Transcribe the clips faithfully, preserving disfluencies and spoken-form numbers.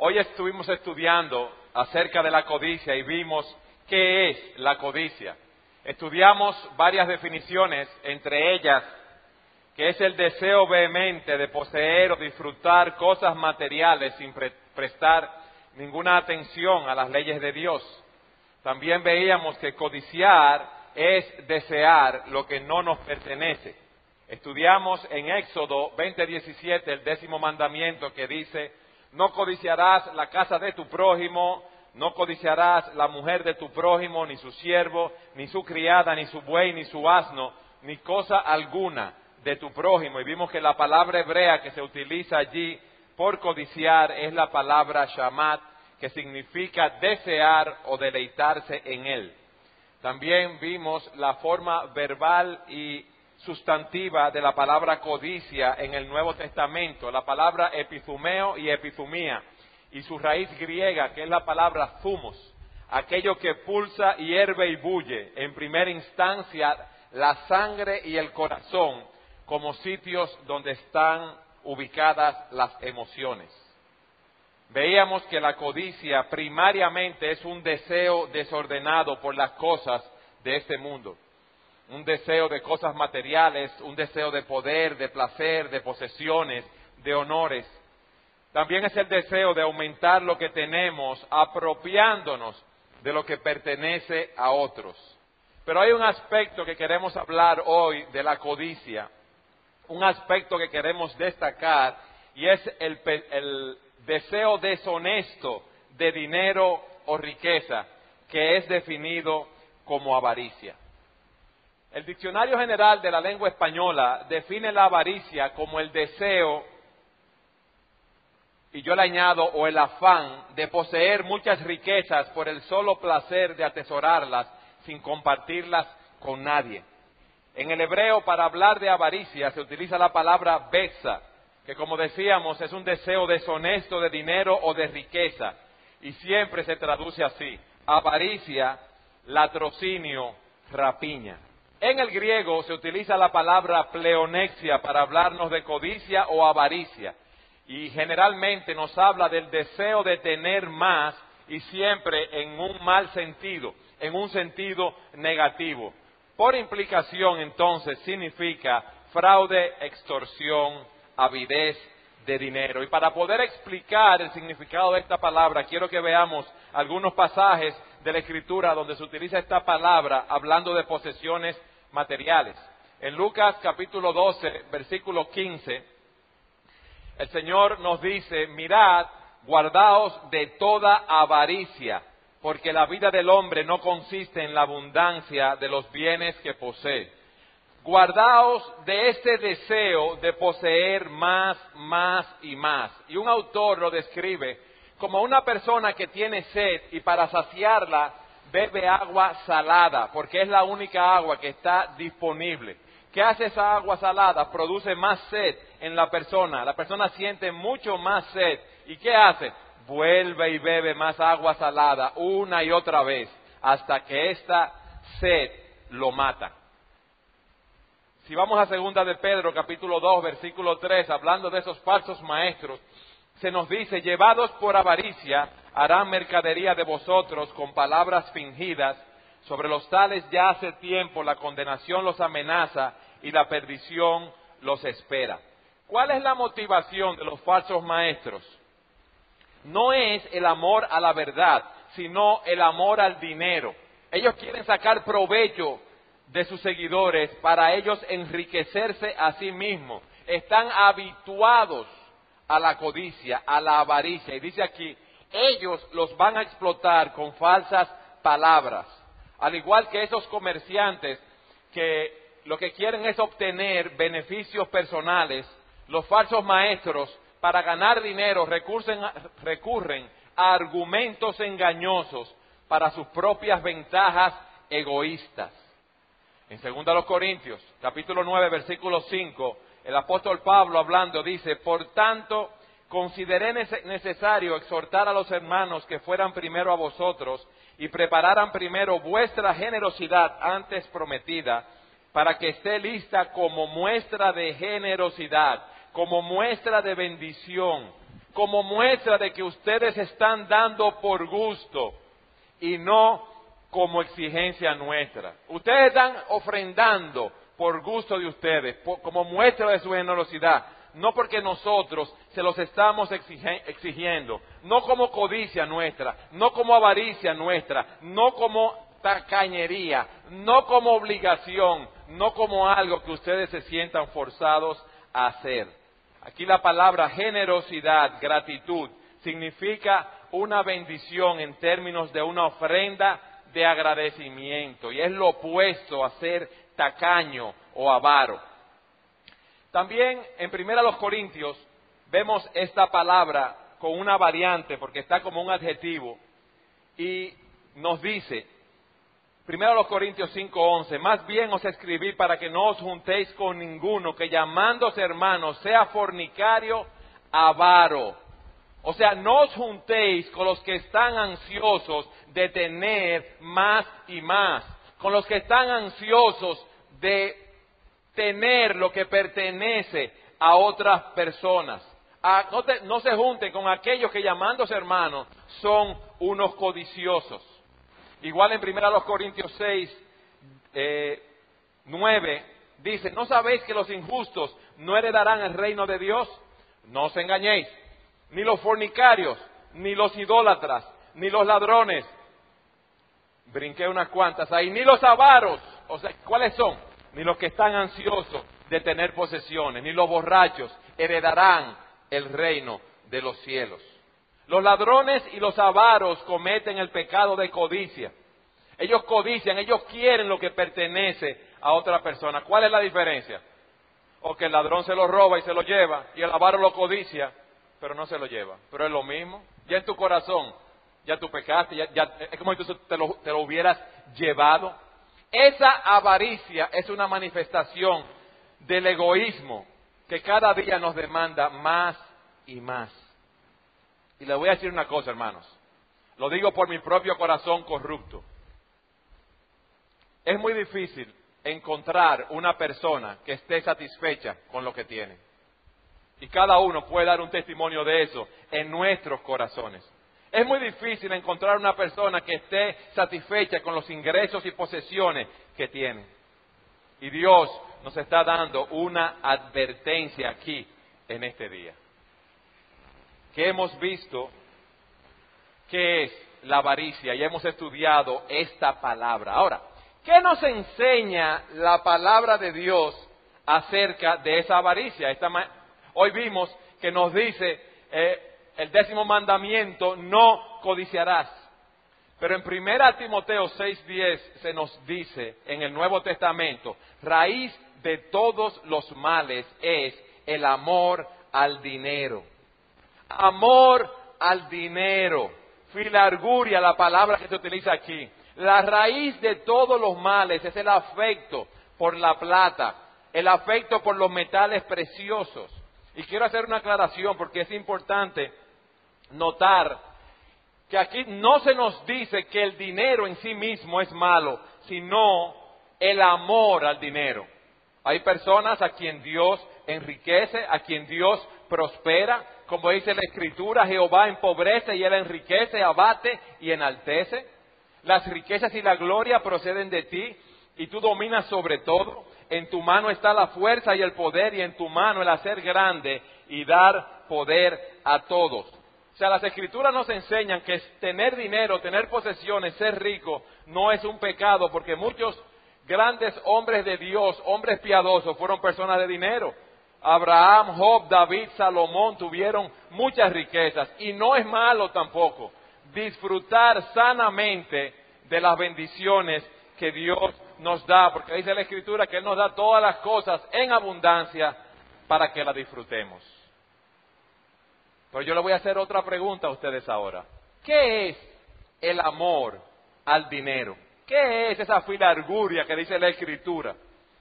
Hoy estuvimos estudiando acerca de la codicia y vimos qué es la codicia. Estudiamos varias definiciones, entre ellas que es el deseo vehemente de poseer o disfrutar cosas materiales sin pre- prestar ninguna atención a las leyes de Dios. También veíamos que codiciar es desear lo que no nos pertenece. Estudiamos en Éxodo veinte diecisiete el décimo mandamiento que dice: no codiciarás la casa de tu prójimo, no codiciarás la mujer de tu prójimo, ni su siervo, ni su criada, ni su buey, ni su asno, ni cosa alguna de tu prójimo. Y vimos que la palabra hebrea que se utiliza allí por codiciar es la palabra shamat, que significa desear o deleitarse en él. También vimos la forma verbal y sustantiva de la palabra codicia en el Nuevo Testamento, la palabra epizumeo y epizumía, y su raíz griega, que es la palabra thumos, aquello que pulsa, hierve y bulle, en primera instancia la sangre y el corazón, como sitios donde están ubicadas las emociones. Veíamos que la codicia primariamente es un deseo desordenado por las cosas de este mundo. Un deseo de cosas materiales, un deseo de poder, de placer, de posesiones, de honores. También es el deseo de aumentar lo que tenemos, apropiándonos de lo que pertenece a otros. Pero hay un aspecto que queremos hablar hoy de la codicia, un aspecto que queremos destacar, y es el, el deseo deshonesto de dinero o riqueza, que es definido como avaricia. El Diccionario General de la Lengua Española define la avaricia como el deseo, y yo le añado, o el afán de poseer muchas riquezas por el solo placer de atesorarlas sin compartirlas con nadie. En el hebreo, para hablar de avaricia, se utiliza la palabra beza, que como decíamos es un deseo deshonesto de dinero o de riqueza, y siempre se traduce así: avaricia, latrocinio, rapiña. En el griego se utiliza la palabra pleonexia para hablarnos de codicia o avaricia, y generalmente nos habla del deseo de tener más, y siempre en un mal sentido, en un sentido negativo. Por implicación, entonces, significa fraude, extorsión, avidez de dinero. Y para poder explicar el significado de esta palabra, quiero que veamos algunos pasajes de la Escritura donde se utiliza esta palabra hablando de posesiones materiales. En Lucas capítulo doce, versículo quince, el Señor nos dice: mirad, guardaos de toda avaricia, porque la vida del hombre no consiste en la abundancia de los bienes que posee. Guardaos de ese deseo de poseer más, más y más. Y un autor lo describe como una persona que tiene sed y para saciarla bebe agua salada, porque es la única agua que está disponible. ¿Qué hace esa agua salada? Produce más sed en la persona. La persona siente mucho más sed. ¿Y qué hace? Vuelve y bebe más agua salada una y otra vez hasta que esta sed lo mata. Si vamos a segunda de Pedro, capítulo dos, versículo tres, hablando de esos falsos maestros, se nos dice: llevados por avaricia, harán mercadería de vosotros con palabras fingidas. Sobre los tales ya hace tiempo la condenación los amenaza y la perdición los espera. ¿Cuál es la motivación de los falsos maestros? No es el amor a la verdad, sino el amor al dinero. Ellos quieren sacar provecho de sus seguidores para ellos enriquecerse a sí mismos. Están habituados a la codicia, a la avaricia. Y dice aquí, ellos los van a explotar con falsas palabras. Al igual que esos comerciantes que lo que quieren es obtener beneficios personales, los falsos maestros, para ganar dinero, recurren, recurren a argumentos engañosos para sus propias ventajas egoístas. En segunda a los Corintios, capítulo nueve, versículo cinco, el apóstol Pablo hablando dice: por tanto, consideré necesario exhortar a los hermanos que fueran primero a vosotros y prepararan primero vuestra generosidad antes prometida, para que esté lista como muestra de generosidad, como muestra de bendición, como muestra de que ustedes están dando por gusto y no como exigencia nuestra. Ustedes están ofrendando por gusto de ustedes, por, como muestra de su generosidad, no porque nosotros se los estamos exige, exigiendo, no como codicia nuestra, no como avaricia nuestra, no como tacañería, no como obligación, no como algo que ustedes se sientan forzados a hacer. Aquí la palabra generosidad, gratitud, significa una bendición en términos de una ofrenda de agradecimiento, y es lo opuesto a ser tacaño o avaro. También en Primera los Corintios vemos esta palabra con una variante, porque está como un adjetivo, y nos dice, Primera los Corintios cinco once, más bien os escribí para que no os juntéis con ninguno que llamándose hermanos sea fornicario, avaro. O sea, no os juntéis con los que están ansiosos de tener más y más, con los que están ansiosos de tener lo que pertenece a otras personas. A, no, te, no se junten con aquellos que llamándose hermanos son unos codiciosos. Igual en Primera los Corintios seis, eh, nueve, dice, ¿no sabéis que los injustos no heredarán el reino de Dios? No os engañéis, ni los fornicarios, ni los idólatras, ni los ladrones, brinqué unas cuantas ahí, ni los avaros, o sea, ¿cuáles son? Ni los que están ansiosos de tener posesiones, ni los borrachos heredarán el reino de los cielos. Los ladrones y los avaros cometen el pecado de codicia. Ellos codician, ellos quieren lo que pertenece a otra persona. ¿Cuál es la diferencia? O que el ladrón se lo roba y se lo lleva, y el avaro lo codicia, pero no se lo lleva. Pero es lo mismo. Ya en tu corazón, ya tú pecaste, ya, ya, es como si tú te lo, te lo hubieras llevado. Esa avaricia es una manifestación del egoísmo que cada día nos demanda más y más. Y le voy a decir una cosa, hermanos. Lo digo por mi propio corazón corrupto. Es muy difícil encontrar una persona que esté satisfecha con lo que tiene. Y cada uno puede dar un testimonio de eso en nuestros corazones. Es muy difícil encontrar una persona que esté satisfecha con los ingresos y posesiones que tiene. Y Dios nos está dando una advertencia aquí en este día. Que hemos visto qué es la avaricia y hemos estudiado esta palabra. Ahora, ¿qué nos enseña la palabra de Dios acerca de esa avaricia? Esta ma- Hoy vimos que nos dice eh, el décimo mandamiento, no codiciarás. Pero en Primera Timoteo seis diez se nos dice en el Nuevo Testamento, raíz de todos los males es el amor al dinero. Amor al dinero. Filarguria, la palabra que se utiliza aquí. La raíz de todos los males es el afecto por la plata, el afecto por los metales preciosos. Y quiero hacer una aclaración porque es importante notar que aquí no se nos dice que el dinero en sí mismo es malo, sino el amor al dinero. Hay personas a quien Dios enriquece, a quien Dios prospera, como dice la Escritura, Jehová empobrece y Él enriquece, abate y enaltece. Las riquezas y la gloria proceden de ti y tú dominas sobre todo. En tu mano está la fuerza y el poder y en tu mano el hacer grande y dar poder a todos. O sea, las Escrituras nos enseñan que tener dinero, tener posesiones, ser rico, no es un pecado, porque muchos grandes hombres de Dios, hombres piadosos, fueron personas de dinero. Abraham, Job, David, Salomón tuvieron muchas riquezas y no es malo tampoco disfrutar sanamente de las bendiciones que Dios nos da, porque dice la Escritura que Él nos da todas las cosas en abundancia para que las disfrutemos. Pero yo le voy a hacer otra pregunta a ustedes ahora. ¿Qué es el amor al dinero? ¿Qué es esa filarguria que dice la Escritura?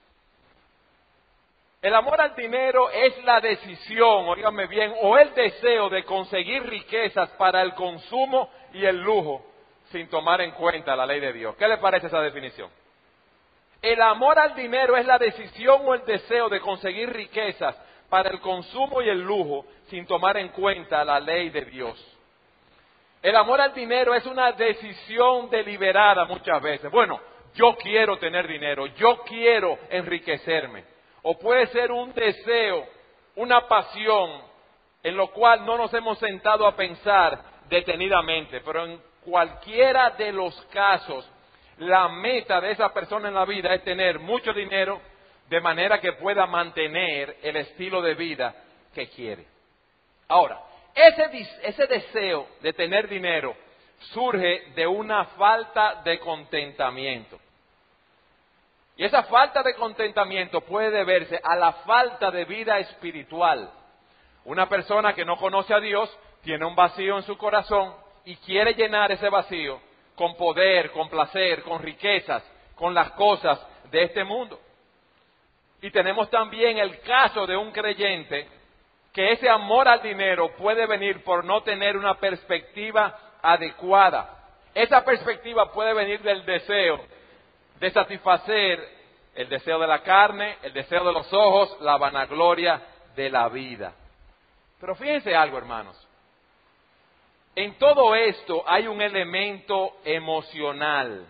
El amor al dinero es la decisión, óigame bien, o el deseo de conseguir riquezas para el consumo y el lujo, sin tomar en cuenta la ley de Dios. ¿Qué le parece esa definición? El amor al dinero es la decisión o el deseo de conseguir riquezas para el consumo y el lujo sin tomar en cuenta la ley de Dios. El amor al dinero es una decisión deliberada muchas veces. Bueno, yo quiero tener dinero, yo quiero enriquecerme. O puede ser un deseo, una pasión, en lo cual no nos hemos sentado a pensar detenidamente. Pero en cualquiera de los casos, la meta de esa persona en la vida es tener mucho dinero de manera que pueda mantener el estilo de vida que quiere. Ahora, ese, ese deseo de tener dinero surge de una falta de contentamiento. Y esa falta de contentamiento puede deberse a la falta de vida espiritual. Una persona que no conoce a Dios tiene un vacío en su corazón y quiere llenar ese vacío con poder, con placer, con riquezas, con las cosas de este mundo. Y tenemos también el caso de un creyente que ese amor al dinero puede venir por no tener una perspectiva adecuada. Esa perspectiva puede venir del deseo de satisfacer el deseo de la carne, el deseo de los ojos, la vanagloria de la vida. Pero fíjense algo, hermanos. En todo esto hay un elemento emocional.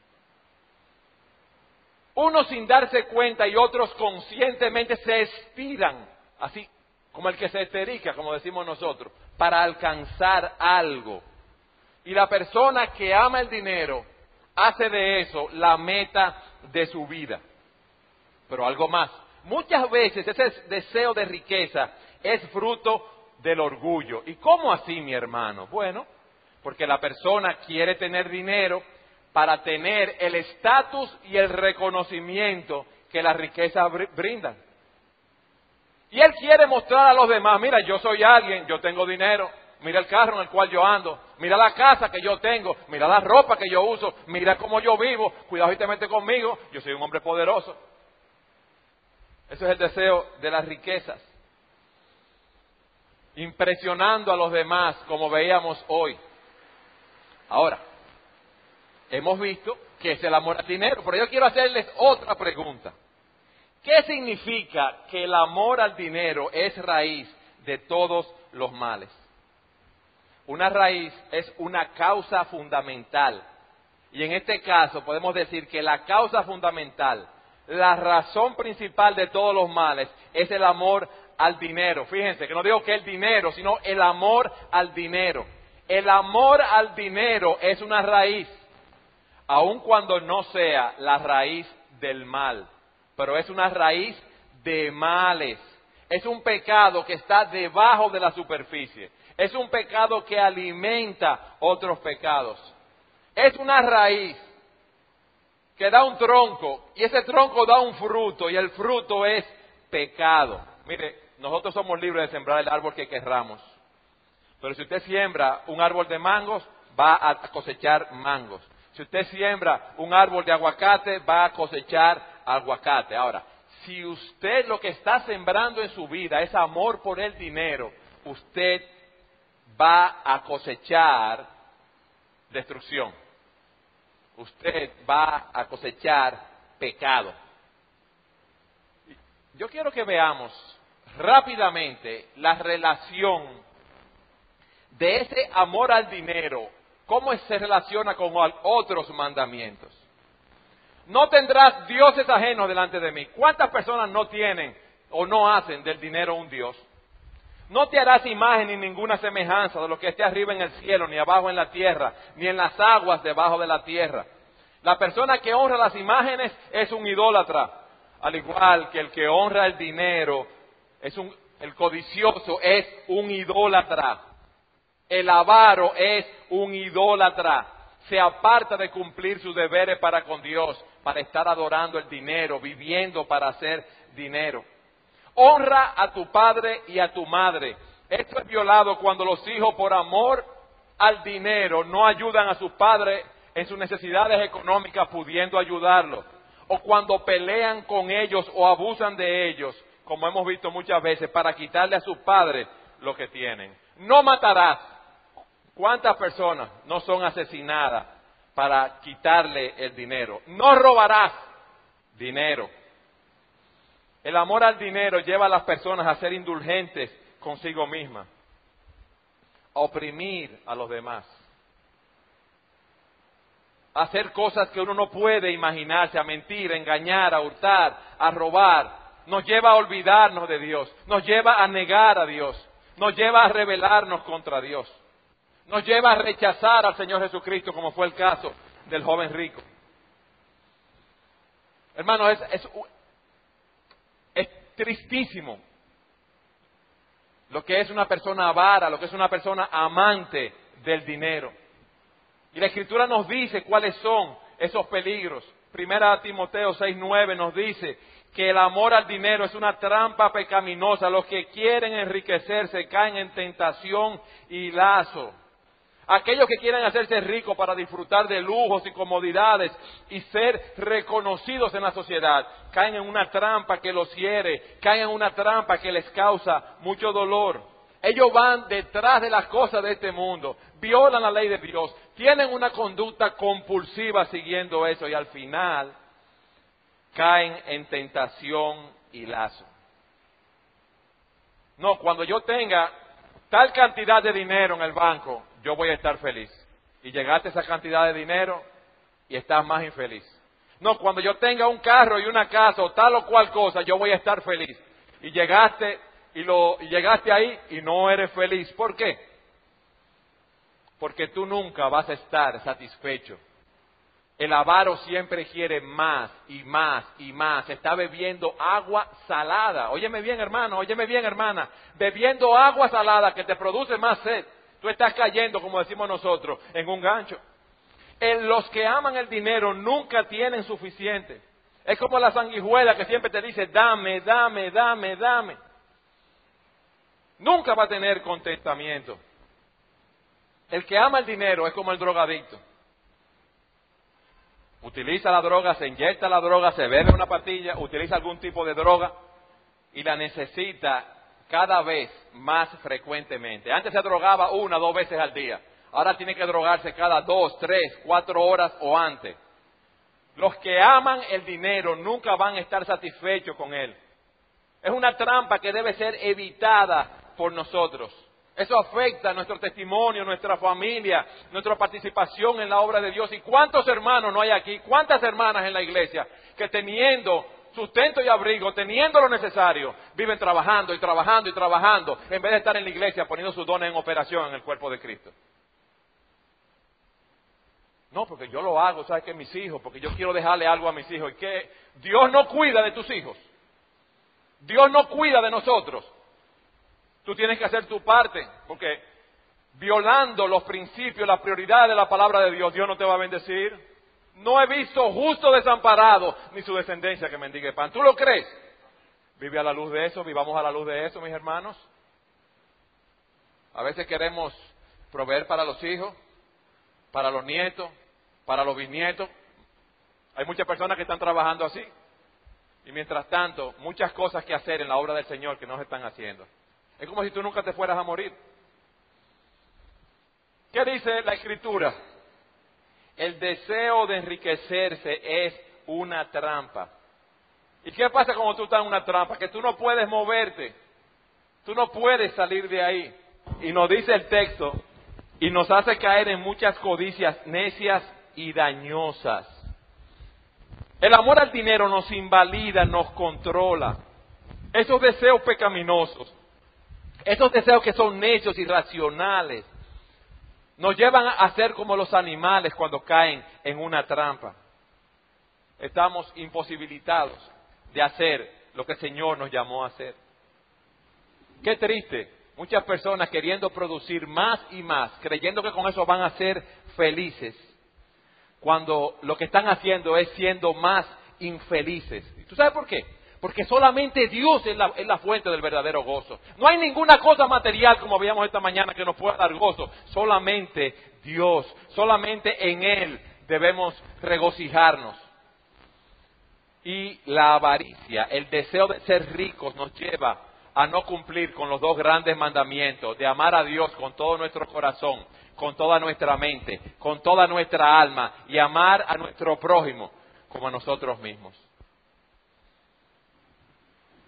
Unos sin darse cuenta y otros conscientemente se estiran, así como el que se esterica, como decimos nosotros, para alcanzar algo. Y la persona que ama el dinero hace de eso la meta de su vida. Pero algo más, muchas veces ese deseo de riqueza es fruto del orgullo. ¿Y cómo así, mi hermano? Bueno, porque la persona quiere tener dinero para tener el estatus y el reconocimiento que la riqueza brindan. Y él quiere mostrar a los demás, mira, yo soy alguien, yo tengo dinero, mira el carro en el cual yo ando, mira la casa que yo tengo, mira la ropa que yo uso, mira cómo yo vivo, cuidado y te metes conmigo, yo soy un hombre poderoso. Ese es el deseo de las riquezas. Impresionando a los demás, como veíamos hoy. Ahora, hemos visto que es el amor al dinero, pero yo quiero hacerles otra pregunta. ¿Qué significa que el amor al dinero es raíz de todos los males? Una raíz es una causa fundamental. Y en este caso podemos decir que la causa fundamental, la razón principal de todos los males, es el amor al dinero. Fíjense que no digo que el dinero, sino el amor al dinero. El amor al dinero es una raíz, aun cuando no sea la raíz del mal, pero es una raíz de males. Es un pecado que está debajo de la superficie. Es un pecado que alimenta otros pecados. Es una raíz que da un tronco y ese tronco da un fruto y el fruto es pecado. Mire, nosotros somos libres de sembrar el árbol que querramos. Pero si usted siembra un árbol de mangos, va a cosechar mangos. Si usted siembra un árbol de aguacate, va a cosechar aguacate. Ahora, si usted lo que está sembrando en su vida es amor por el dinero, usted va a cosechar destrucción. Usted va a cosechar pecado. Yo quiero que veamos rápidamente la relación de ese amor al dinero, cómo se relaciona con otros mandamientos. No tendrás dioses ajenos delante de mí. ¿Cuántas personas no tienen o no hacen del dinero un dios? No te harás imagen ni ninguna semejanza de lo que esté arriba en el cielo, ni abajo en la tierra, ni en las aguas debajo de la tierra. La persona que honra las imágenes es un idólatra, al igual que el que honra el dinero, es un, el codicioso es un idólatra. El avaro es un idólatra. Se aparta de cumplir sus deberes para con Dios, para estar adorando el dinero, viviendo para hacer dinero. Honra a tu padre y a tu madre. Esto es violado cuando los hijos, por amor al dinero, no ayudan a sus padres en sus necesidades económicas pudiendo ayudarlos. O cuando pelean con ellos o abusan de ellos, como hemos visto muchas veces, para quitarle a sus padres lo que tienen. No matarás. ¿Cuántas personas no son asesinadas para quitarle el dinero? No robarás dinero. El amor al dinero lleva a las personas a ser indulgentes consigo mismas, a oprimir a los demás, a hacer cosas que uno no puede imaginarse, a mentir, a engañar, a hurtar, a robar. Nos lleva a olvidarnos de Dios, nos lleva a negar a Dios, nos lleva a rebelarnos contra Dios, nos lleva a rechazar al Señor Jesucristo, como fue el caso del joven rico. Hermano, es, es, es tristísimo lo que es una persona avara, lo que es una persona amante del dinero. Y la Escritura nos dice cuáles son esos peligros. Primera Timoteo seis nueve nos dice que el amor al dinero es una trampa pecaminosa. Los que quieren enriquecerse caen en tentación y lazo. Aquellos que quieren hacerse ricos para disfrutar de lujos y comodidades y ser reconocidos en la sociedad, caen en una trampa que los hiere, caen en una trampa que les causa mucho dolor. Ellos van detrás de las cosas de este mundo, violan la ley de Dios, tienen una conducta compulsiva siguiendo eso y al final caen en tentación y lazo. No, cuando yo tenga tal cantidad de dinero en el banco, yo voy a estar feliz. Y llegaste a esa cantidad de dinero y estás más infeliz. No, cuando yo tenga un carro y una casa o tal o cual cosa, yo voy a estar feliz. Y llegaste y, lo, y llegaste ahí y no eres feliz. ¿Por qué? Porque tú nunca vas a estar satisfecho. El avaro siempre quiere más y más y más. Está bebiendo agua salada. Óyeme bien, hermano, óyeme bien, hermana. Bebiendo agua salada que te produce más sed. Tú estás cayendo, como decimos nosotros, en un gancho. En los que aman el dinero nunca tienen suficiente. Es como la sanguijuela que siempre te dice, dame, dame, dame, dame. Nunca va a tener contentamiento. El que ama el dinero es como el drogadicto. Utiliza la droga, se inyecta la droga, se bebe una pastilla, utiliza algún tipo de droga y la necesita cada vez más frecuentemente. Antes se drogaba una, dos veces al día. Ahora tiene que drogarse cada dos, tres, cuatro horas o antes. Los que aman el dinero nunca van a estar satisfechos con él. Es una trampa que debe ser evitada por nosotros. Eso afecta nuestro testimonio, nuestra familia, nuestra participación en la obra de Dios. ¿Y cuántos hermanos no hay aquí? ¿Cuántas hermanas en la iglesia que teniendo sustento y abrigo, teniendo lo necesario, viven trabajando y trabajando y trabajando, en vez de estar en la iglesia poniendo sus dones en operación en el cuerpo de Cristo? No, porque yo lo hago, ¿sabes qué? Mis hijos, porque yo quiero dejarle algo a mis hijos. ¿Y qué? Dios no cuida de tus hijos. Dios no cuida de nosotros. Tú tienes que hacer tu parte, porque violando los principios, las prioridades de la palabra de Dios, Dios no te va a bendecir. No he visto justo desamparado, ni su descendencia que mendigue pan. ¿Tú lo crees? Vive a la luz de eso, vivamos a la luz de eso, mis hermanos. A veces queremos proveer para los hijos, para los nietos, para los bisnietos. Hay muchas personas que están trabajando así. Y mientras tanto, muchas cosas que hacer en la obra del Señor que no se están haciendo. Es como si tú nunca te fueras a morir. ¿Qué dice la Escritura? El deseo de enriquecerse es una trampa. ¿Y qué pasa cuando tú estás en una trampa? Que tú no puedes moverte. Tú no puedes salir de ahí. Y nos dice el texto, y nos hace caer en muchas codicias necias y dañosas. El amor al dinero nos invalida, nos controla. Esos deseos pecaminosos, esos deseos que son necios, irracionales, nos llevan a ser como los animales cuando caen en una trampa. Estamos imposibilitados de hacer lo que el Señor nos llamó a hacer. Qué triste, muchas personas queriendo producir más y más, creyendo que con eso van a ser felices, cuando lo que están haciendo es siendo más infelices. ¿Y tú sabes por qué? Porque solamente Dios es la, es la fuente del verdadero gozo. No hay ninguna cosa material, como veíamos esta mañana, que nos pueda dar gozo. Solamente Dios, solamente en Él debemos regocijarnos. Y la avaricia, el deseo de ser ricos, nos lleva a no cumplir con los dos grandes mandamientos, de amar a Dios con todo nuestro corazón, con toda nuestra mente, con toda nuestra alma, y amar a nuestro prójimo como a nosotros mismos.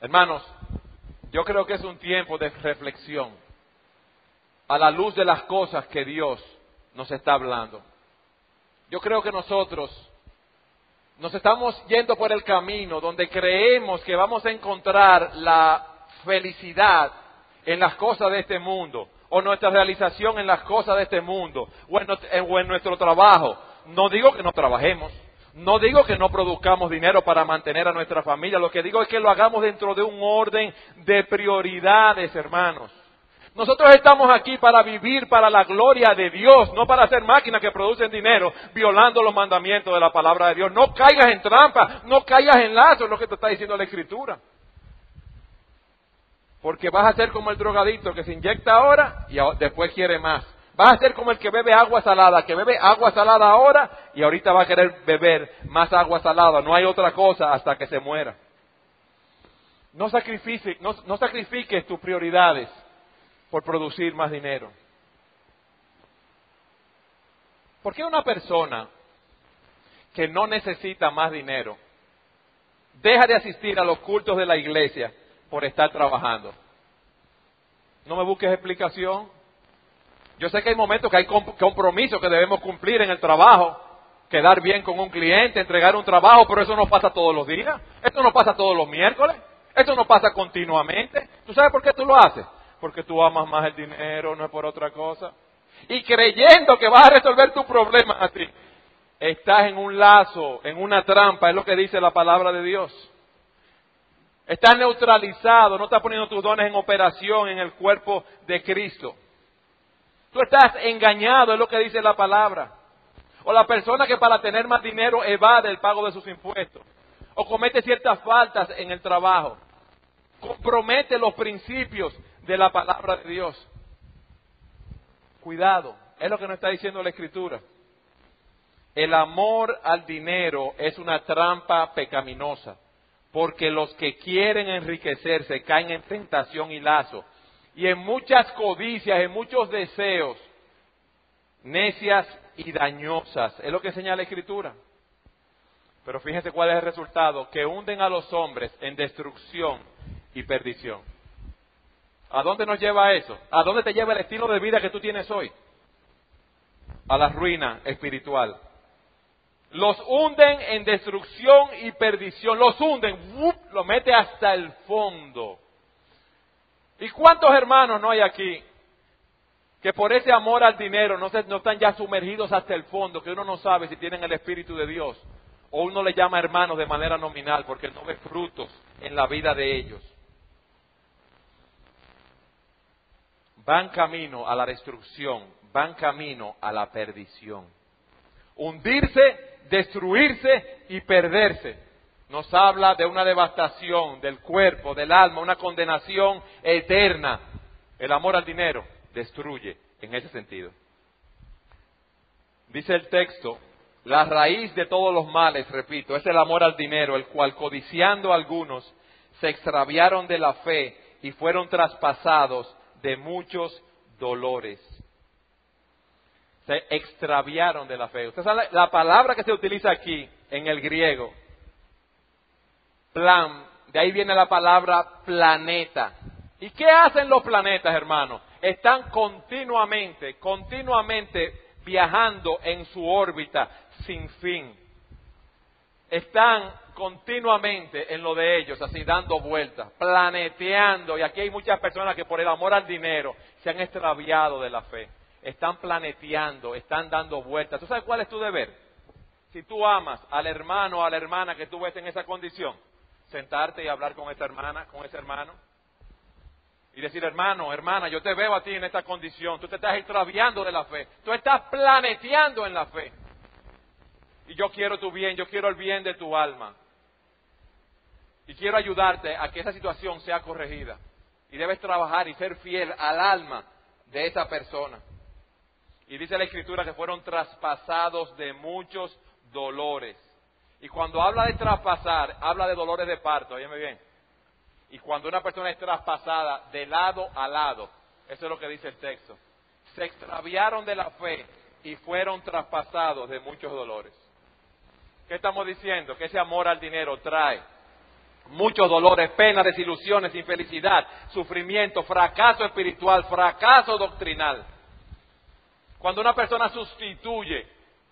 Hermanos, yo creo que es un tiempo de reflexión a la luz de las cosas que Dios nos está hablando. Yo creo que nosotros nos estamos yendo por el camino donde creemos que vamos a encontrar la felicidad en las cosas de este mundo, o nuestra realización en las cosas de este mundo, o en, o en nuestro trabajo. No digo que no trabajemos, no digo que no produzcamos dinero para mantener a nuestra familia, lo que digo es que lo hagamos dentro de un orden de prioridades, hermanos. Nosotros estamos aquí para vivir para la gloria de Dios, no para ser máquinas que producen dinero violando los mandamientos de la palabra de Dios. No caigas en trampa, no caigas en lazo, es lo que te está diciendo la Escritura. Porque vas a ser como el drogadicto que se inyecta ahora y después quiere más. Vas a ser como el que bebe agua salada, que bebe agua salada ahora y ahorita va a querer beber más agua salada. No hay otra cosa hasta que se muera. No sacrifiques, no, no sacrifiques tus prioridades por producir más dinero. ¿Por qué una persona que no necesita más dinero deja de asistir a los cultos de la iglesia por estar trabajando? No me busques explicación. Yo sé que hay momentos que hay compromisos que debemos cumplir en el trabajo, quedar bien con un cliente, entregar un trabajo, pero eso no pasa todos los días, eso no pasa todos los miércoles, eso no pasa continuamente. ¿Tú sabes por qué tú lo haces? Porque tú amas más el dinero, no es por otra cosa. Y creyendo que vas a resolver tus problemas así, estás en un lazo, en una trampa, es lo que dice la palabra de Dios. Estás neutralizado, no estás poniendo tus dones en operación en el cuerpo de Cristo. Tú estás engañado, es lo que dice la palabra. O la persona que para tener más dinero evade el pago de sus impuestos. O comete ciertas faltas en el trabajo. Compromete los principios de la palabra de Dios. Cuidado, es lo que nos está diciendo la Escritura. El amor al dinero es una trampa pecaminosa, porque los que quieren enriquecerse caen en tentación y lazo, y en muchas codicias, en muchos deseos, necias y dañosas. Es lo que enseña la Escritura. Pero fíjense cuál es el resultado, que hunden a los hombres en destrucción y perdición. ¿A dónde nos lleva eso? ¿A dónde te lleva el estilo de vida que tú tienes hoy? A la ruina espiritual. Los hunden en destrucción y perdición. Los hunden, ¡wup!, lo mete hasta el fondo. ¿Y cuántos hermanos no hay aquí que por ese amor al dinero no, se, no están ya sumergidos hasta el fondo, que uno no sabe si tienen el Espíritu de Dios? O uno le llama hermanos de manera nominal porque no ve frutos en la vida de ellos. Van camino a la destrucción, van camino a la perdición. Hundirse, destruirse y perderse. Nos habla de una devastación del cuerpo, del alma, una condenación eterna. El amor al dinero destruye en ese sentido. Dice el texto, la raíz de todos los males, repito, es el amor al dinero, el cual codiciando algunos se extraviaron de la fe y fueron traspasados de muchos dolores. Se extraviaron de la fe. Usted sabe la palabra que se utiliza aquí en el griego, plan, de ahí viene la palabra planeta. ¿Y qué hacen los planetas, hermanos? Están continuamente, continuamente viajando en su órbita sin fin. Están continuamente en lo de ellos, así dando vueltas, planeteando. Y aquí hay muchas personas que por el amor al dinero se han extraviado de la fe. Están planeteando, están dando vueltas. ¿Tú sabes cuál es tu deber? Si tú amas al hermano o a la hermana que tú ves en esa condición, sentarte y hablar con esa hermana, con ese hermano. Y decir, hermano, hermana, yo te veo a ti en esta condición. Tú te estás extraviando de la fe. Tú estás planeteando en la fe. Y yo quiero tu bien, yo quiero el bien de tu alma. Y quiero ayudarte a que esa situación sea corregida. Y debes trabajar y ser fiel al alma de esa persona. Y dice la Escritura que fueron traspasados de muchos dolores. Y cuando habla de traspasar, habla de dolores de parto, óyeme bien. Y cuando una persona es traspasada de lado a lado, eso es lo que dice el texto. Se extraviaron de la fe y fueron traspasados de muchos dolores. ¿Qué estamos diciendo? Que ese amor al dinero trae muchos dolores, penas, desilusiones, infelicidad, sufrimiento, fracaso espiritual, fracaso doctrinal. Cuando una persona sustituye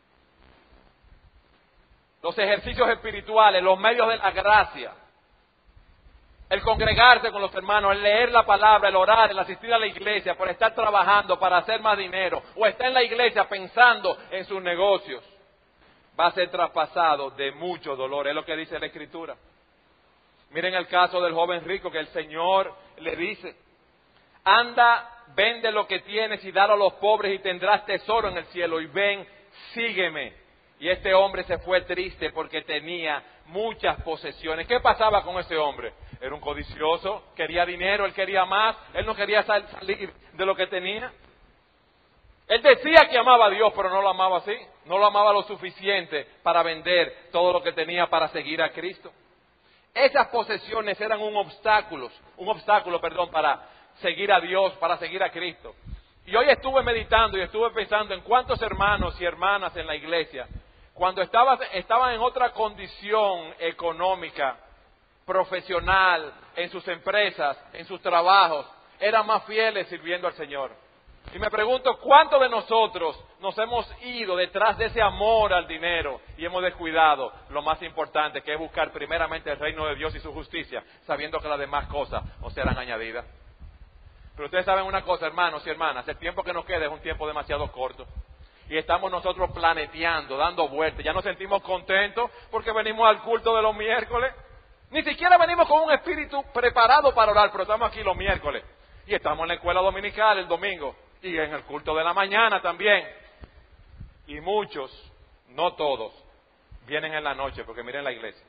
los ejercicios espirituales, los medios de la gracia, el congregarse con los hermanos, el leer la palabra, el orar, el asistir a la iglesia, por estar trabajando para hacer más dinero, o está en la iglesia pensando en sus negocios, va a ser traspasado de mucho dolor, es lo que dice la Escritura. Miren el caso del joven rico que el Señor le dice, anda, vende lo que tienes y dalo a los pobres y tendrás tesoro en el cielo, y ven, sígueme. Y este hombre se fue triste porque tenía muchas posesiones. ¿Qué pasaba con ese hombre? Era un codicioso, quería dinero, él quería más, él no quería sal- salir de lo que tenía. Él decía que amaba a Dios, pero no lo amaba así. No lo amaba lo suficiente para vender todo lo que tenía para seguir a Cristo. Esas posesiones eran un obstáculo, un obstáculo, perdón, para seguir a Dios, para seguir a Cristo. Y hoy estuve meditando y estuve pensando en cuántos hermanos y hermanas en la iglesia, cuando estaban, estaban en otra condición económica, profesional, en sus empresas, en sus trabajos, eran más fieles sirviendo al Señor. Y me pregunto, ¿cuántos de nosotros nos hemos ido detrás de ese amor al dinero y hemos descuidado lo más importante, que es buscar primeramente el reino de Dios y su justicia, sabiendo que las demás cosas nos serán añadidas? Pero ustedes saben una cosa, hermanos y hermanas, el tiempo que nos queda es un tiempo demasiado corto. Y estamos nosotros planeteando, dando vueltas. Ya nos sentimos contentos porque venimos al culto de los miércoles. Ni siquiera venimos con un espíritu preparado para orar, pero estamos aquí los miércoles. Y estamos en la escuela dominical el domingo. Y en el culto de la mañana también. Y muchos, no todos, vienen en la noche porque miren la iglesia.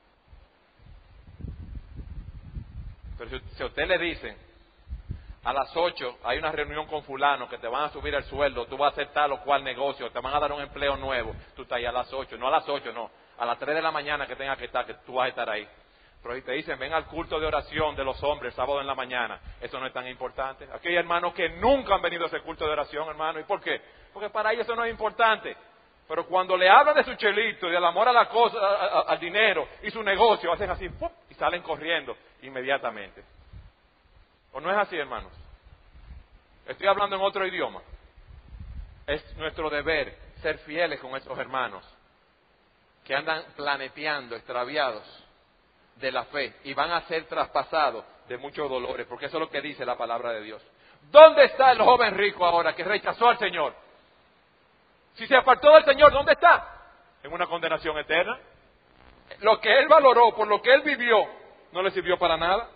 Pero si, si a usted le dicen, a las ocho hay una reunión con fulano que te van a subir el sueldo, tú vas a hacer tal o cual negocio, te van a dar un empleo nuevo, tú estás ahí a las ocho, no a las ocho, no, a las tres de la mañana que tengas que estar, que tú vas a estar ahí. Pero si te dicen, ven al culto de oración de los hombres sábado en la mañana, eso no es tan importante. Aquí hay hermanos que nunca han venido a ese culto de oración, hermano. ¿Y por qué? Porque para ellos eso no es importante. Pero cuando le hablan de su chelito y del amor a la cosa, a, a, al dinero y su negocio, hacen así, ¡pum!, y salen corriendo inmediatamente. ¿O no es así, hermanos? Estoy hablando en otro idioma. Es nuestro deber ser fieles con estos hermanos que andan planeteando, extraviados de la fe, y van a ser traspasados de muchos dolores, porque eso es lo que dice la palabra de Dios. ¿Dónde está el joven rico ahora que rechazó al Señor? Si se apartó del Señor, ¿dónde está? En una condenación eterna. Lo que él valoró, por lo que él vivió, no le sirvió para nada.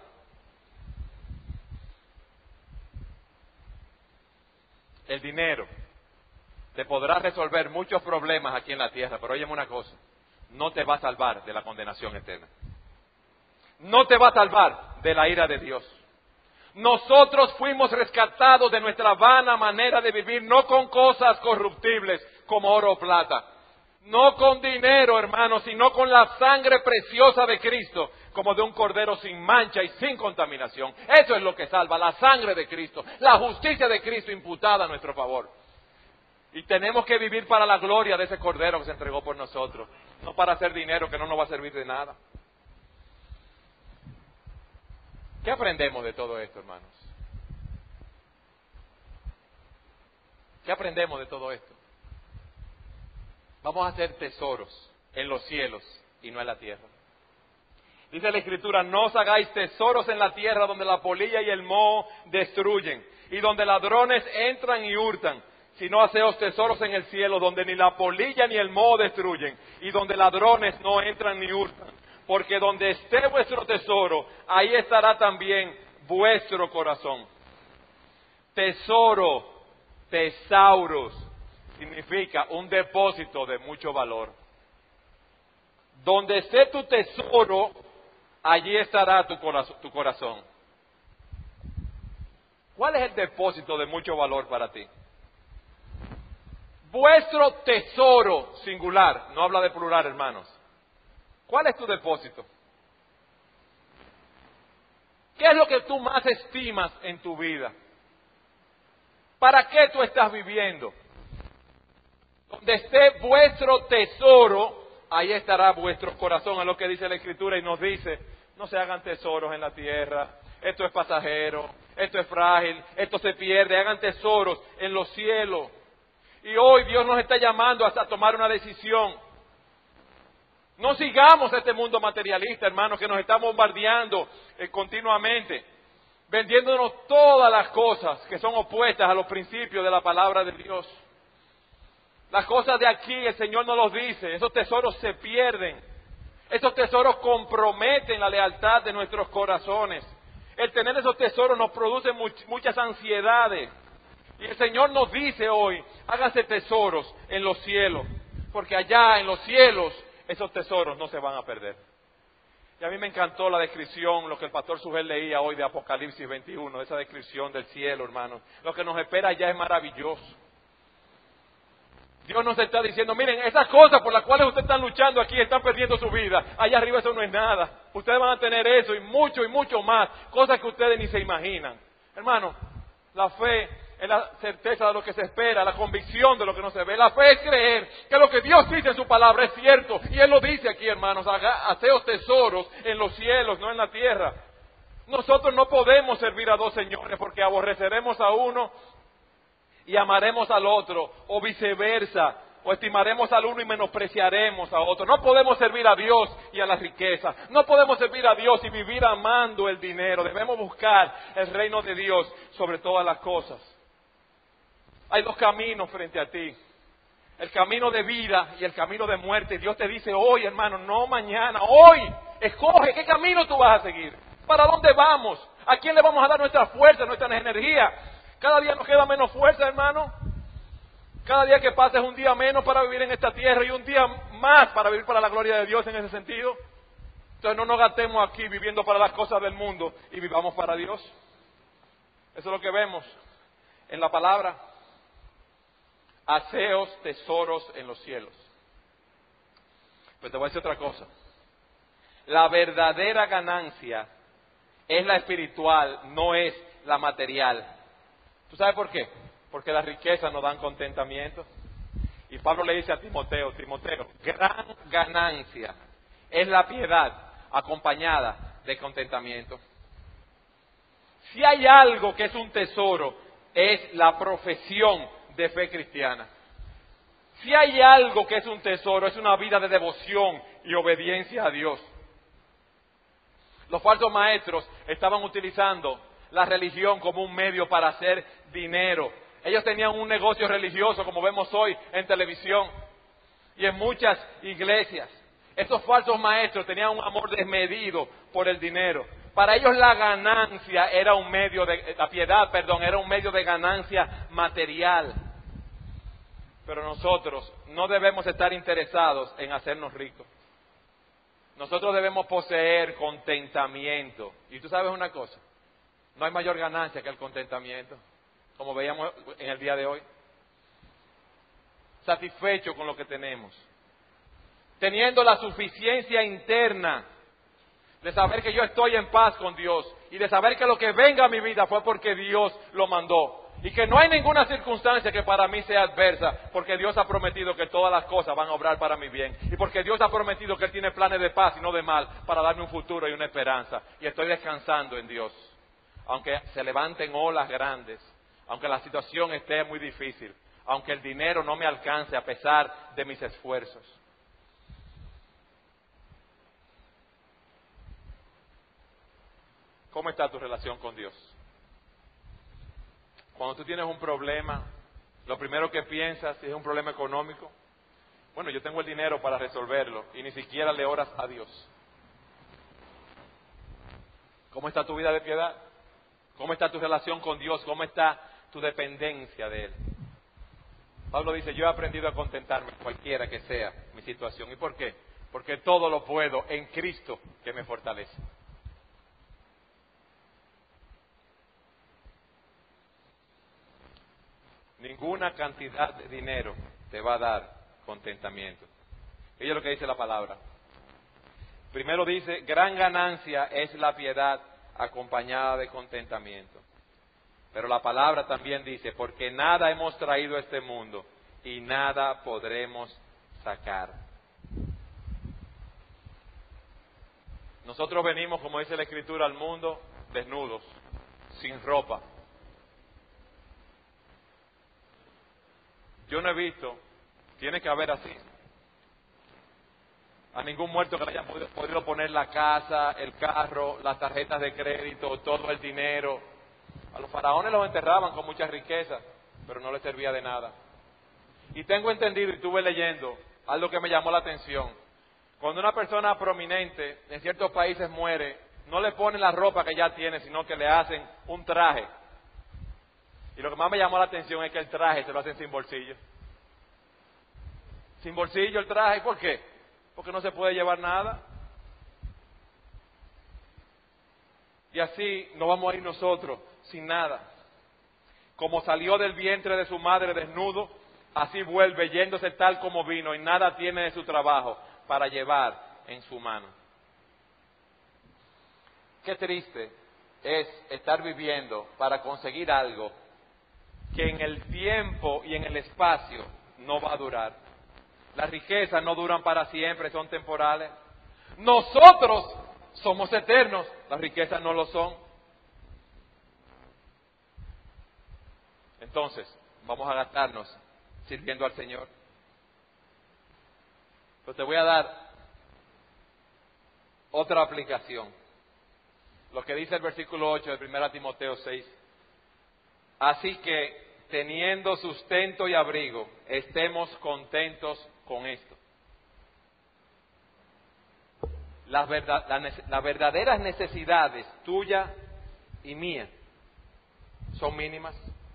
El dinero te podrá resolver muchos problemas aquí en la tierra, pero óyeme una cosa, no te va a salvar de la condenación eterna. No te va a salvar de la ira de Dios. Nosotros fuimos rescatados de nuestra vana manera de vivir, no con cosas corruptibles como oro o plata, no con dinero, hermanos, sino con la sangre preciosa de Cristo, como de un cordero sin mancha y sin contaminación. Eso es lo que salva, la sangre de Cristo, la justicia de Cristo imputada a nuestro favor. Y tenemos que vivir para la gloria de ese cordero que se entregó por nosotros, no para hacer dinero que no nos va a servir de nada. ¿Qué aprendemos de todo esto, hermanos? ¿Qué aprendemos de todo esto? Vamos a hacer tesoros en los cielos y no en la tierra. Dice la Escritura, no os hagáis tesoros en la tierra donde la polilla y el moho destruyen y donde ladrones entran y hurtan, sino haceos tesoros en el cielo donde ni la polilla ni el moho destruyen y donde ladrones no entran ni hurtan. Porque donde esté vuestro tesoro, ahí estará también vuestro corazón. Tesoro, tesauros, significa un depósito de mucho valor. Donde esté tu tesoro, allí estará tu corazón. ¿Cuál es el depósito de mucho valor para ti? Vuestro tesoro, singular, no habla de plural, hermanos. ¿Cuál es tu depósito? ¿Qué es lo que tú más estimas en tu vida? ¿Para qué tú estás viviendo? Donde esté vuestro tesoro, ahí estará vuestro corazón, es lo que dice la Escritura, y nos dice, no se hagan tesoros en la tierra, esto es pasajero, esto es frágil, esto se pierde, hagan tesoros en los cielos. Y hoy Dios nos está llamando hasta tomar una decisión. No sigamos este mundo materialista, hermanos, que nos está bombardeando eh, continuamente, vendiéndonos todas las cosas que son opuestas a los principios de la palabra de Dios. Las cosas de aquí el Señor nos los dice, esos tesoros se pierden, esos tesoros comprometen la lealtad de nuestros corazones. El tener esos tesoros nos produce much, muchas ansiedades. Y el Señor nos dice hoy, háganse tesoros en los cielos, porque allá en los cielos esos tesoros no se van a perder. Y a mí me encantó la descripción, lo que el pastor Sujel leía hoy de Apocalipsis veintiuno, esa descripción del cielo, hermanos. Lo que nos espera allá es maravilloso. Dios nos está diciendo, miren, esas cosas por las cuales ustedes están luchando aquí, están perdiendo su vida. Allá arriba eso no es nada. Ustedes van a tener eso y mucho y mucho más, cosas que ustedes ni se imaginan. Hermano, la fe es la certeza de lo que se espera, la convicción de lo que no se ve. La fe es creer que lo que Dios dice en su palabra es cierto. Y Él lo dice aquí, hermanos, haceos tesoros en los cielos, no en la tierra. Nosotros no podemos servir a dos señores porque aborreceremos a uno y amaremos al otro, o viceversa, o estimaremos al uno y menospreciaremos a otro. No podemos servir a Dios y a la riqueza. No podemos servir a Dios y vivir amando el dinero. Debemos buscar el reino de Dios sobre todas las cosas. Hay dos caminos frente a ti. El camino de vida y el camino de muerte. Dios te dice hoy, hermano, no mañana, hoy. Escoge qué camino tú vas a seguir. ¿Para dónde vamos? ¿A quién le vamos a dar nuestra fuerza, nuestra energía? Cada día nos queda menos fuerza, hermano. Cada día que pasa es un día menos para vivir en esta tierra y un día más para vivir para la gloria de Dios en ese sentido. Entonces no nos gastemos aquí viviendo para las cosas del mundo y vivamos para Dios. Eso es lo que vemos en la palabra. Haceos tesoros en los cielos. Pero te voy a decir otra cosa. La verdadera ganancia es la espiritual, no es la material. ¿Tú sabes por qué? Porque las riquezas nos dan contentamiento. Y Pablo le dice a Timoteo, Timoteo, gran ganancia es la piedad acompañada de contentamiento. Si hay algo que es un tesoro, es la profesión de fe cristiana. Si hay algo que es un tesoro, es una vida de devoción y obediencia a Dios. Los falsos maestros estaban utilizando la religión como un medio para hacer dinero. Ellos tenían un negocio religioso, como vemos hoy en televisión y en muchas iglesias. Estos falsos maestros tenían un amor desmedido por el dinero. Para ellos la ganancia era un medio de, la piedad, perdón, era un medio de ganancia material. Pero nosotros no debemos estar interesados en hacernos ricos. Nosotros debemos poseer contentamiento. Y tú sabes una cosa, no hay mayor ganancia que el contentamiento, como veíamos en el día de hoy. Satisfecho con lo que tenemos, teniendo la suficiencia interna de saber que yo estoy en paz con Dios y de saber que lo que venga a mi vida fue porque Dios lo mandó y que no hay ninguna circunstancia que para mí sea adversa, porque Dios ha prometido que todas las cosas van a obrar para mi bien y porque Dios ha prometido que Él tiene planes de paz y no de mal para darme un futuro y una esperanza, y estoy descansando en Dios. Aunque se levanten olas grandes, aunque la situación esté muy difícil, aunque el dinero no me alcance a pesar de mis esfuerzos. ¿Cómo está tu relación con Dios? Cuando tú tienes un problema, lo primero que piensas, si es un problema económico, bueno, yo tengo el dinero para resolverlo, y ni siquiera le oras a Dios. ¿Cómo está tu vida de piedad? ¿Cómo está tu relación con Dios? ¿Cómo está tu dependencia de Él? Pablo dice, yo he aprendido a contentarme cualquiera que sea mi situación. ¿Y por qué? Porque todo lo puedo en Cristo que me fortalece. Ninguna cantidad de dinero te va a dar contentamiento. Eso es lo que dice la palabra. Primero dice, gran ganancia es la piedad acompañada de contentamiento. Pero la palabra también dice, porque nada hemos traído a este mundo y nada podremos sacar. Nosotros venimos, como dice la Escritura, al mundo desnudos, sin ropa. Yo no he visto, tiene que haber así, a ningún muerto que le hayan podido, podido poner la casa, el carro, las tarjetas de crédito, todo el dinero. A los faraones los enterraban con mucha riqueza, pero no les servía de nada. Y tengo entendido, y estuve leyendo, algo que me llamó la atención. Cuando una persona prominente en ciertos países muere, no le ponen la ropa que ya tiene, sino que le hacen un traje. Y lo que más me llamó la atención es que el traje se lo hacen sin bolsillo. Sin bolsillo el traje, ¿y por qué? Porque no se puede llevar nada. Y así no vamos a ir nosotros sin nada. Como salió del vientre de su madre desnudo, así vuelve yéndose tal como vino y nada tiene de su trabajo para llevar en su mano. Qué triste es estar viviendo para conseguir algo que en el tiempo y en el espacio no va a durar. Las riquezas no duran para siempre, son temporales. Nosotros somos eternos, las riquezas no lo son. Entonces, vamos a gastarnos sirviendo al Señor. Pero te voy a dar otra aplicación. Lo que dice el versículo ocho de primera Timoteo seis. Así que, teniendo sustento y abrigo, estemos contentos con esto. Las, verdad, las, las verdaderas necesidades tuyas y mías son mínimas.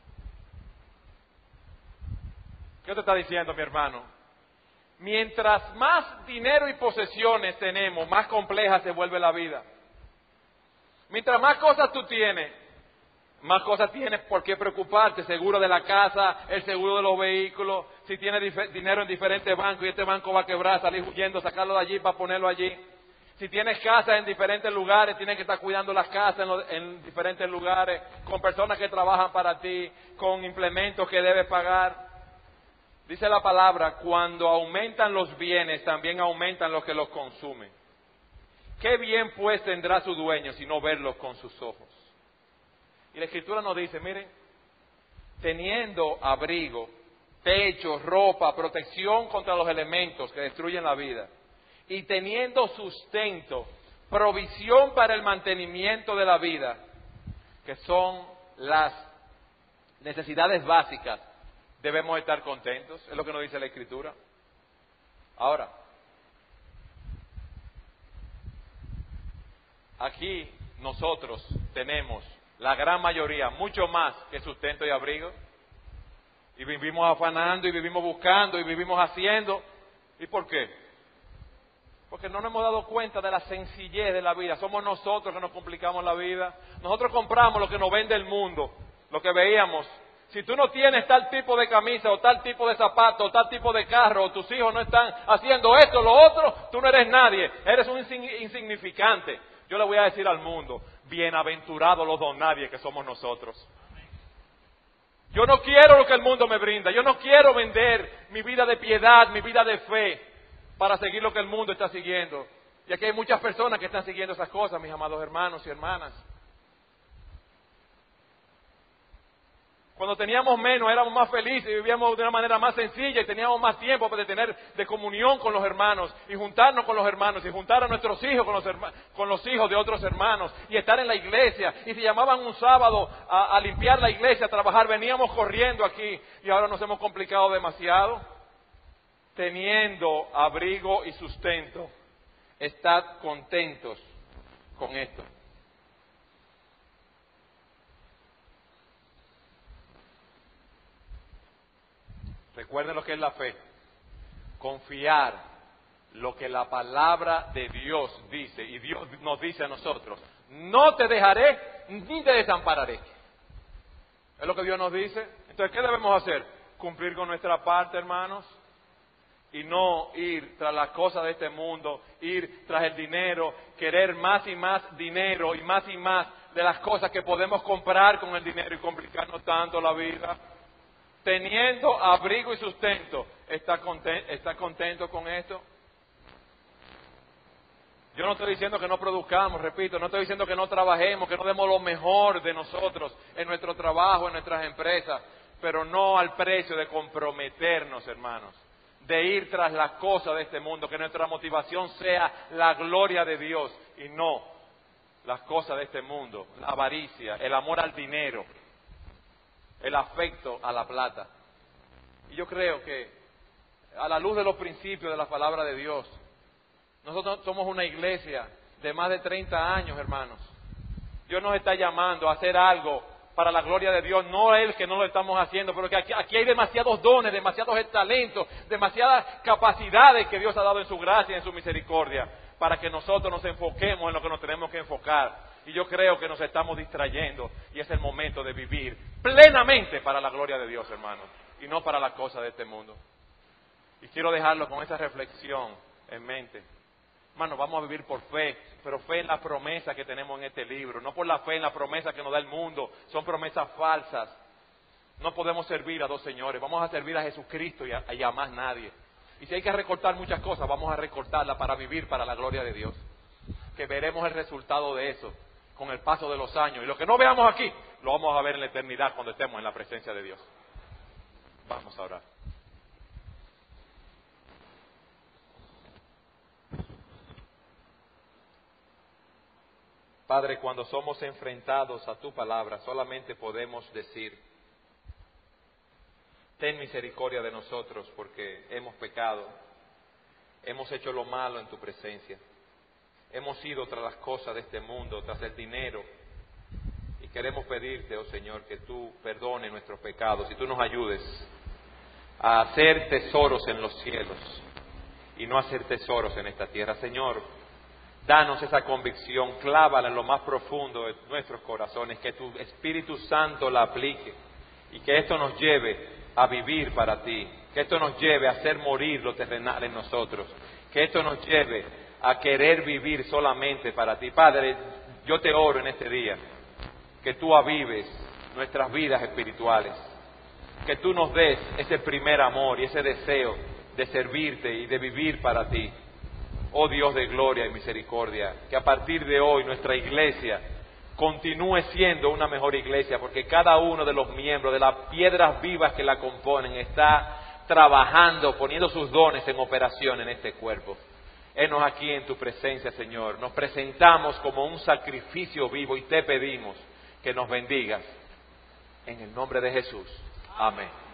¿Qué te está diciendo, mi hermano? Mientras más dinero y posesiones tenemos, más compleja se vuelve la vida. Mientras más cosas tú tienes, más cosas tienes por qué preocuparte. Seguro de la casa, el seguro de los vehículos. Si tienes dif- dinero en diferentes bancos y este banco va a quebrar, salir huyendo, sacarlo de allí para ponerlo allí. Si tienes casas en diferentes lugares, tienes que estar cuidando las casas en, lo, en diferentes lugares, con personas que trabajan para ti, con implementos que debes pagar. Dice la palabra, cuando aumentan los bienes, también aumentan los que los consumen. ¿Qué bien pues tendrá su dueño si no verlos con sus ojos? Y la Escritura nos dice, miren, teniendo abrigo, techo, ropa, protección contra los elementos que destruyen la vida, y teniendo sustento, provisión para el mantenimiento de la vida, que son las necesidades básicas, debemos estar contentos, es lo que nos dice la Escritura. Ahora, aquí nosotros tenemos la gran mayoría, mucho más que sustento y abrigo, y vivimos afanando, y vivimos buscando, y vivimos haciendo. ¿Y por qué? Porque no nos hemos dado cuenta de la sencillez de la vida. Somos nosotros que nos complicamos la vida. Nosotros compramos lo que nos vende el mundo, lo que veíamos. Si tú no tienes tal tipo de camisa, o tal tipo de zapato, o tal tipo de carro, o tus hijos no están haciendo esto o lo otro, tú no eres nadie, eres un insignificante. Yo le voy a decir al mundo, bienaventurados los don nadie que somos nosotros. Yo no quiero lo que el mundo me brinda, yo no quiero vender mi vida de piedad, mi vida de fe, para seguir lo que el mundo está siguiendo. Y aquí hay muchas personas que están siguiendo esas cosas, mis amados hermanos y hermanas. Cuando teníamos menos, éramos más felices y vivíamos de una manera más sencilla y teníamos más tiempo para tener de comunión con los hermanos y juntarnos con los hermanos y juntar a nuestros hijos con los, herma- con los hijos de otros hermanos y estar en la iglesia. Y si llamaban un sábado a, a limpiar la iglesia, a trabajar, veníamos corriendo aquí y ahora nos hemos complicado demasiado. Teniendo abrigo y sustento, estad contentos con esto. Recuerden lo que es la fe. Confiar lo que la palabra de Dios dice. Y Dios nos dice a nosotros, no te dejaré ni te desampararé. Es lo que Dios nos dice. Entonces, ¿qué debemos hacer? Cumplir con nuestra parte, hermanos. Y no ir tras las cosas de este mundo, ir tras el dinero, querer más y más dinero y más y más de las cosas que podemos comprar con el dinero y complicarnos tanto la vida. Teniendo abrigo y sustento, ¿está contento, está contento con esto? Yo no estoy diciendo que no produzcamos, repito, no estoy diciendo que no trabajemos, que no demos lo mejor de nosotros en nuestro trabajo, en nuestras empresas, pero no al precio de comprometernos, hermanos, de ir tras las cosas de este mundo, que nuestra motivación sea la gloria de Dios y no las cosas de este mundo, la avaricia, el amor al dinero, el afecto a la plata. Y yo creo que a la luz de los principios de la palabra de Dios, nosotros somos una iglesia de más de treinta años, hermanos. Dios nos está llamando a hacer algo para la gloria de Dios, no es que no lo estamos haciendo, pero que aquí, aquí hay demasiados dones, demasiados talentos, demasiadas capacidades que Dios ha dado en su gracia y en su misericordia, para que nosotros nos enfoquemos en lo que nos tenemos que enfocar. Y yo creo que nos estamos distrayendo y es el momento de vivir plenamente para la gloria de Dios, hermanos, y no para las cosas de este mundo. Y quiero dejarlo con esa reflexión en mente. Hermano, vamos a vivir por fe, pero fe en la promesa que tenemos en este libro, no por la fe en la promesa que nos da el mundo, son promesas falsas. No podemos servir a dos señores, vamos a servir a Jesucristo y a, y a más nadie. Y si hay que recortar muchas cosas, vamos a recortarlas para vivir para la gloria de Dios. Que veremos el resultado de eso con el paso de los años. Y lo que no veamos aquí, lo vamos a ver en la eternidad cuando estemos en la presencia de Dios. Vamos a orar. Padre, cuando somos enfrentados a tu palabra, solamente podemos decir, ten misericordia de nosotros porque hemos pecado, hemos hecho lo malo en tu presencia, hemos ido tras las cosas de este mundo, tras el dinero, y queremos pedirte, oh Señor, que tú perdones nuestros pecados y tú nos ayudes a hacer tesoros en los cielos y no hacer tesoros en esta tierra. Señor, danos esa convicción, clávala en lo más profundo de nuestros corazones, que tu Espíritu Santo la aplique y que esto nos lleve a vivir para ti, que esto nos lleve a hacer morir lo terrenal en nosotros, que esto nos lleve a querer vivir solamente para ti. Padre, yo te oro en este día, que tú avives nuestras vidas espirituales, que tú nos des ese primer amor y ese deseo de servirte y de vivir para ti. Oh Dios de gloria y misericordia, que a partir de hoy nuestra iglesia continúe siendo una mejor iglesia, porque cada uno de los miembros, de las piedras vivas que la componen, está trabajando, poniendo sus dones en operación en este cuerpo. Henos aquí en tu presencia, Señor. Nos presentamos como un sacrificio vivo y te pedimos que nos bendigas. En el nombre de Jesús. Amén.